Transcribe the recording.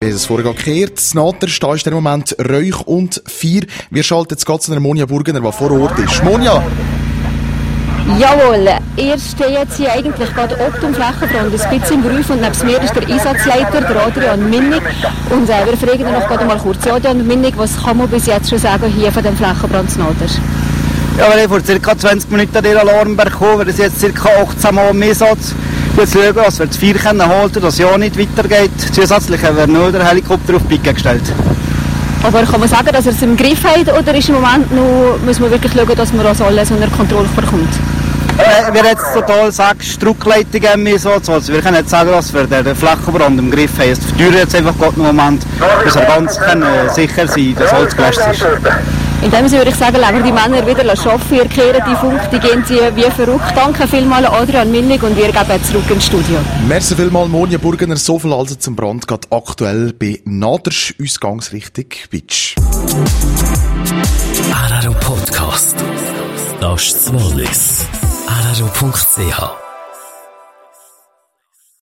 Wir haben es vorher gekehrt. Das Naterst, da ist der Moment Räuch und Feier. Wir schalten jetzt gerade zu einer Monja Burgener, die vor Ort ist. Monja! Jawohl, ihr steht jetzt hier eigentlich gerade ob dem Flächenbrand, ein bisschen im Beruf, und neben mir ist der Einsatzleiter, der Adrian Minnig. Und wir fragen ihn noch gerade mal kurz, Adrian Minnig, was kann man bis jetzt schon sagen hier von dem Flächenbrand zu Naderst? Ja, wir haben vor ca. 20 Minuten den Alarm bekommen, wir sind jetzt ca. 18 Mal im Einsatz. Jetzt schauen, dass wir das Feuer holen, dass es ja nicht weitergeht. Zusätzlich haben wir nur den Helikopter auf die Picke gestellt. Aber kann man sagen, dass er es im Griff hat, oder ist im Moment noch, muss man wirklich schauen, dass man das alles unter Kontrolle bekommt? Wir haben jetzt total 6 Druckleitungen im Einsatz. Also wir können jetzt sagen, dass wir den Flächenbrand im Griff haben. Es verteuert jetzt einfach gerade einen Moment, dass wir ganz sicher sein, dass alles gelöscht ist. In dem Sinne würde ich sagen, lassen wir die Männer wieder arbeiten. Ihr kehrt die Funk, die gehen sie wie verrückt. Danke vielmals Adrian Minnig und wir geben zurück ins Studio. Merci vielmals Monja Burgener. So viel also zum Brand, gerade aktuell bei Naderst, Ausgangsrichtung Bitsch. RRO Podcast. Das ist Wallis. RRO.ch